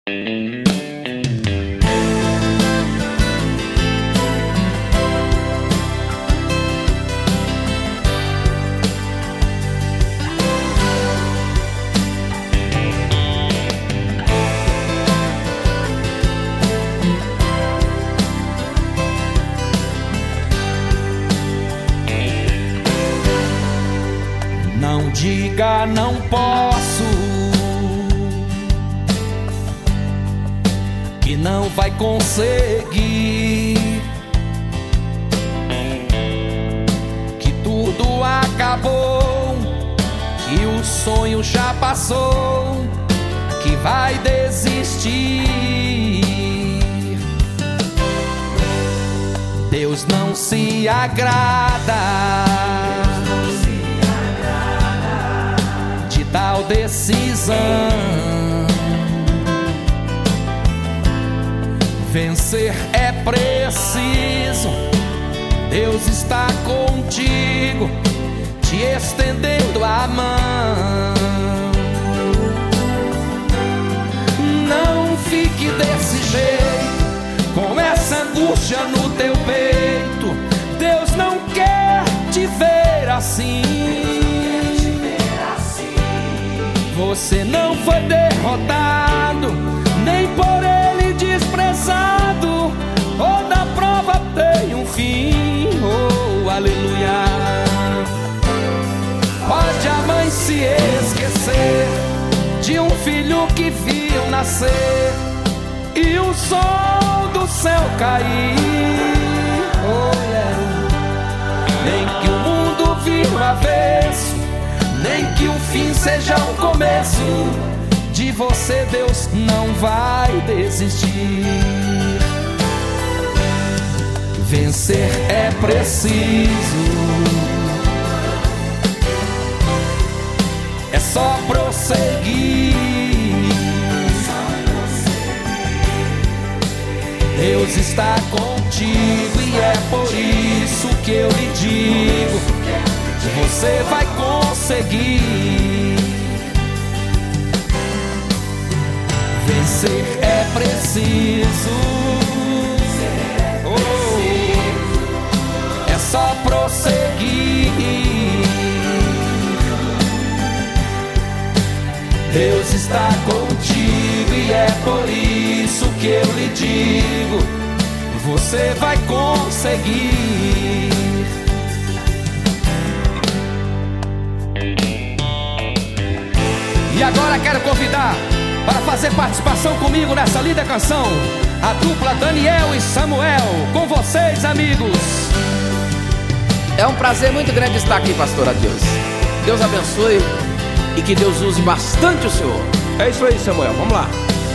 Não diga não posso, que não vai conseguir, que tudo acabou, que o sonho já passou, que vai desistir. Deus não se agrada de tal decisão. Vencer é preciso, Deus está contigo, te estendendo a mão. Não fique desse jeito, com essa angústia no teu peito. Deus não quer te ver assim. Você não foi derrotado, nem por ele desprezado. Toda prova tem um fim, oh aleluia. Pode a mãe se esquecer de um filho que viu nascer e o sol do céu cair, oh yeah. Nem que o mundo vire o avesso, nem que o fim seja o começo, de você Deus não vai desistir. Vencer é preciso, é só prosseguir. Deus está contigo e é por isso que eu lhe digo, você vai conseguir. Vencer é preciso, oh, é só prosseguir. Deus está contigo e é por isso que eu lhe digo, você vai conseguir. E agora quero convidar para fazer participação comigo nessa linda canção a dupla Daniel e Samuel. Com vocês, amigos. É um prazer muito grande estar aqui, pastor Adilson. Deus abençoe e que Deus use bastante o senhor. É isso aí, Samuel, vamos lá.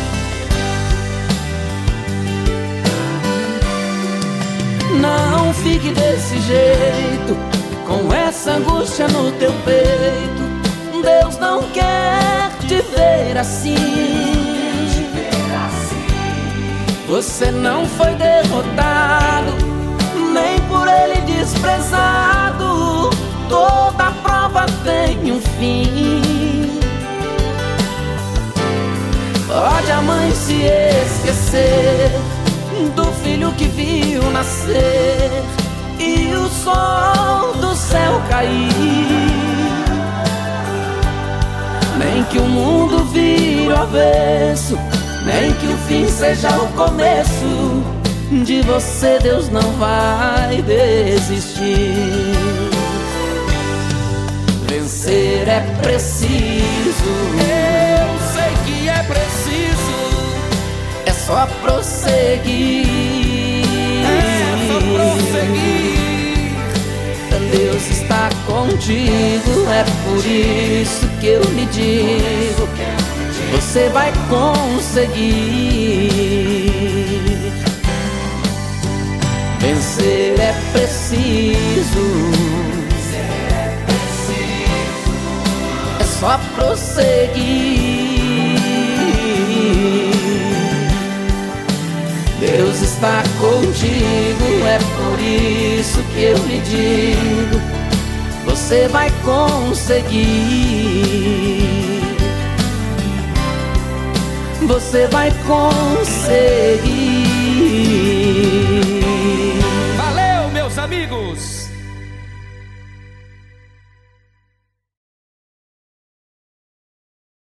Não fique desse jeito, com essa angústia no teu peito. Deus não quer te ver assim. Você não foi derrotado, nem por ele desprezado. Toda prova tem um fim. Pode a mãe se esquecer do filho que viu nascer e o sol do céu cair. Nem que o mundo vire o avesso, nem que o fim seja o começo, de você Deus não vai desistir. Vencer é preciso, eu sei que é preciso, é só prosseguir. É só prosseguir. Deus está contigo, é por isso que eu lhe digo, você vai conseguir. Vencer é preciso, é só prosseguir. Deus está contigo, é por isso que eu lhe digo, você vai conseguir. você vai conseguir. Valeu, meus amigos!